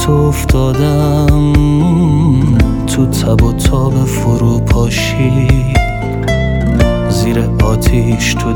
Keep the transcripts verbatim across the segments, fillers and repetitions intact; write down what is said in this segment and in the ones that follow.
تو افتادم تو تب و تاب فروپاشی، زیر آتیش تو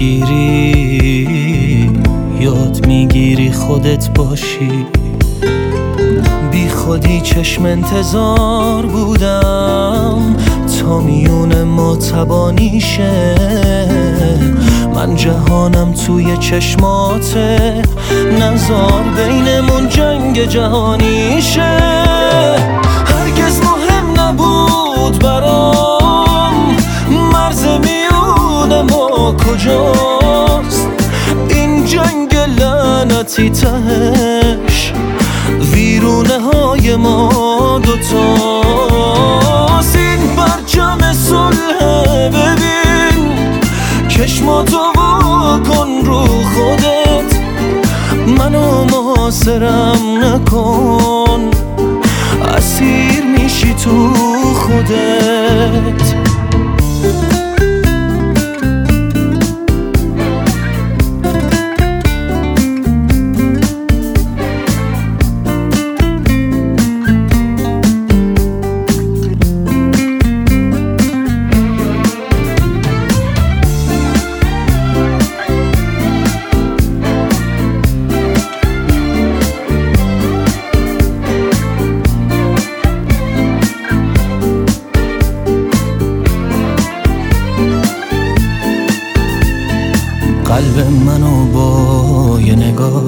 درگیری یاد میگیری خودت باشی. بی خودی چشم انتظار بودم تا میون ما تبانی شه، من جهانم توی چشماته، نزار بینمون جنگ جهانی شه. هرگز مهم نبود برام مرز میون ما کجاست، این جنگ لعنتی تهش ویرونه های ما دوتاست. این پرچم صلح ببین، چشماتو واکن رو خودت، منو محاصرم نکن، اسیر میشی تو خودت. قلب منو با یه نگاه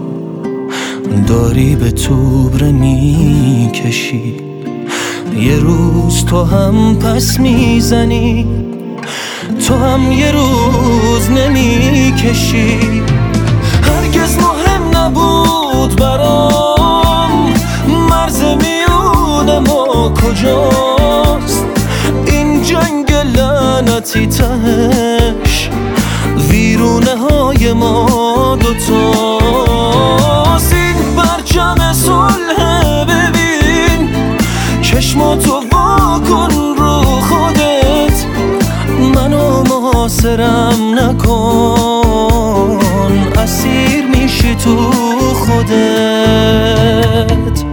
داری به توبره میکشی، یه روز تو هم پس میزنی، تو هم یه روز نمیکشی. هرگز مهم نبود برام مرز میون ما کجاست، این جنگ لعنتی تهش ویرونه های ما دوتاست. این پرچم صلح ببین، چشماتو واکن رو خودت، منو محاصرم نکن، اسیر میشی تو خودت.